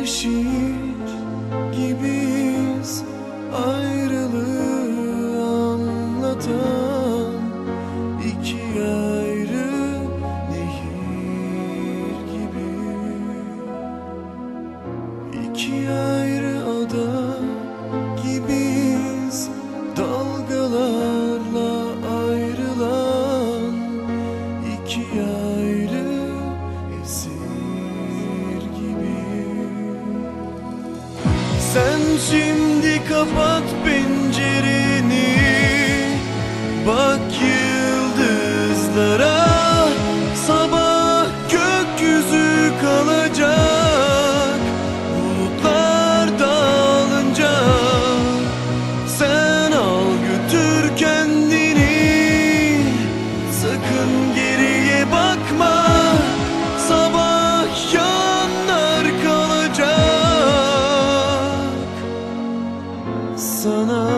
şiir gibiyiz, ayrılığı anlatan iki ayrı nehir gibi, iki ayrı ada gibiyiz, dalgalarla ayrılan iki ayrı esir gibi. Sen şimdi kapat pencereni, bak yıldızlara, sabah gökyüzü kalacak, bulutlar dağılınca. Sen al götür kendini, sakın geriye bakma, sabah yanlar kalacak sana.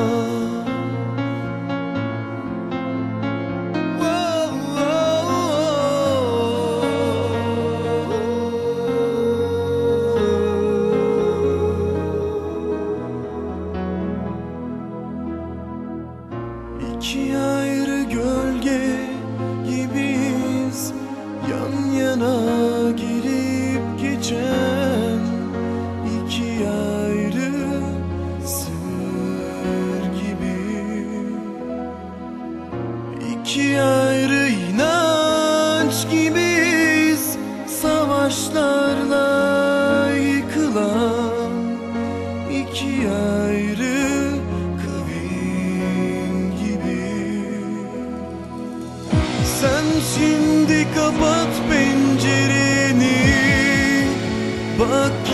İki ayrı gölge gibiyiz, yan yana gelip geçen iki ayrı sır gibi, iki ayrı inanç gibiyiz, savaşlarla yıkılan iki ayrı kavim gibi. Sen şimdi kapat pencereni, bak